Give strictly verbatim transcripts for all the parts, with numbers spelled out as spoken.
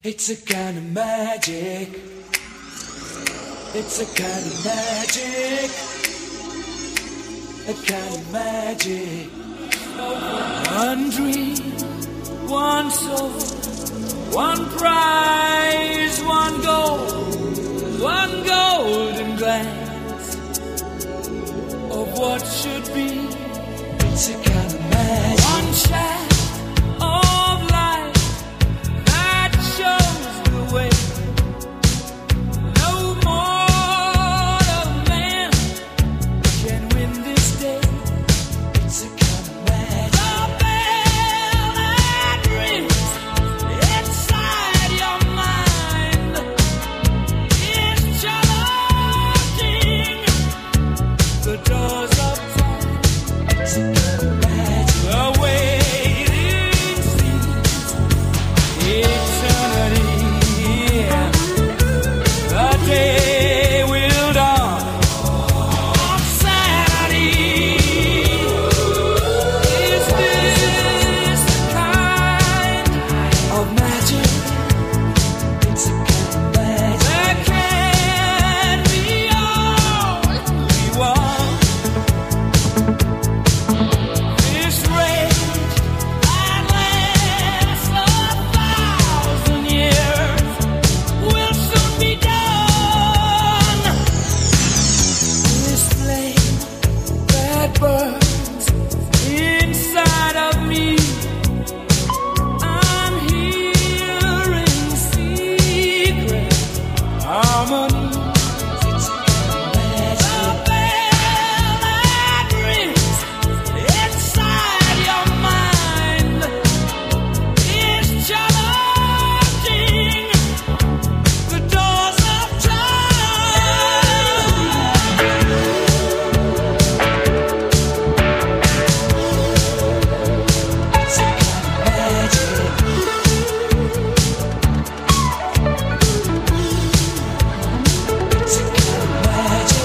It's a kind of magic. It's a kind of magic. A kind of magic. One dream, one soul, one prize, one goal, one golden glance of what should be. It's a kind of magic. One shaft of light that shows the way. No mortal man can win this day. It's a kind of magic. The bell that rings inside your mind is challenging the doors of time. It's a kind of magic. The waiting seems eternity. The day will dawn on Saturday. Is this the kind of magic? It's a kind of magic. That can be all we want. This rage that lasts a thousand years will soon be done. This flame that burns inside of me, I'm hearing secret harmonies. It's a kind of magic. The bell that rings inside your mind is challenging the doors of time. It's a kind of magic. It's a kind of magic.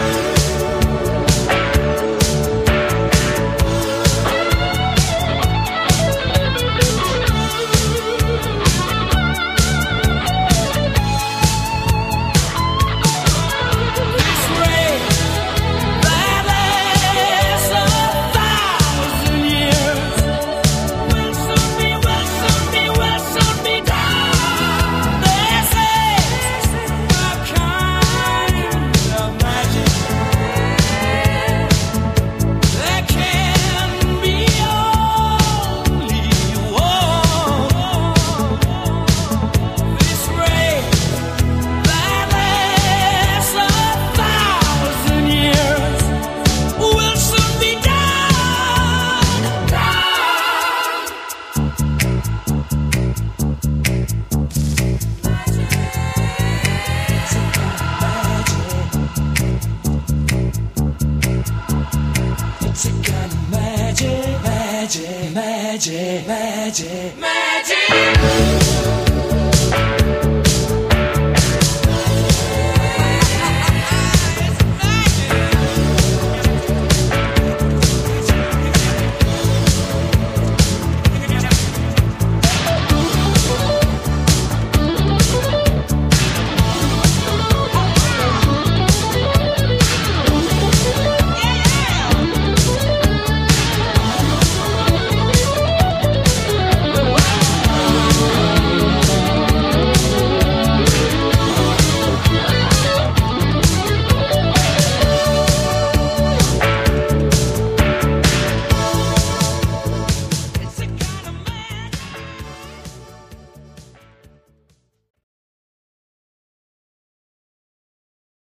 This rain that lasts a thousand years will soon be, will soon be, will soon be done. This is a kind of magic that can be only one. This rain that lasts a thousand years will soon be done. It's a kind of magic. It's a kind of magic, magic, magic, magic.